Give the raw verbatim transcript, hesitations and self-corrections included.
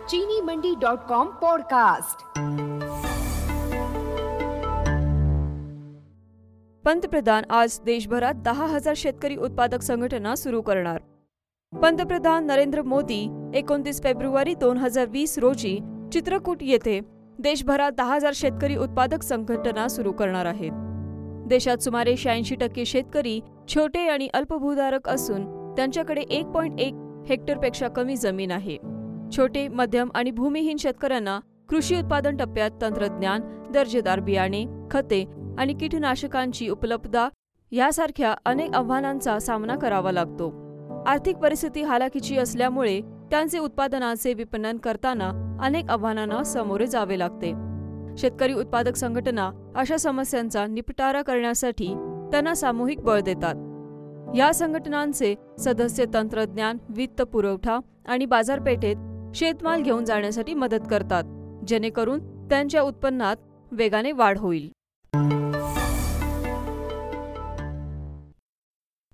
चीनी मंडी dot com podcast. पंतप्रधान आज देशभरात दहा हजार शेतकरी उत्पादक संघटना सुरू करणार। पंतप्रधान नरेंद्र मोदी एकोणतीस फेब्रुवारी दोन हजार वीस रोजी चित्रकूट येथे देशभरात दहा हजार शेतकरी उत्पादक संघटना सुरू करणार आहेत। देशात सुमारे शहाऐंशी टक्के शेतकरी छोटे आणि अल्पभूधारक असून त्यांच्याकडे एक पॉईंट एक हेक्टरपेक्षा कमी जमीन आहे। छोटे, मध्यम आणि भूमिहीन शेतकऱ्यांना कृषी उत्पादन टप्प्यात तंत्रज्ञान, दर्जेदार बियाणे, खते आणि कीटकनाशकांची उपलब्धता यासारख्या अनेक आव्हानांचा सामना करावा लागतो। आर्थिक परिस्थिती हालाकीची असल्यामुळे त्यांचे उत्पादनाचे विपणन करताना अनेक आव्हानांना सामोरे जावे लागते। शेतकरी उत्पादक संघटना अशा समस्यांचा निपटारा करण्यासाठी त्यांना सामूहिक बळ देतात। या संघटनांचे सदस्य तंत्रज्ञान, वित्त पुरवठा आणि बाजारपेठेत शेतमाल घेऊन जाण्यासाठी मदत करतात, जेणेकरून त्यांच्या उत्पन्नात वेगाने वाढ होईल।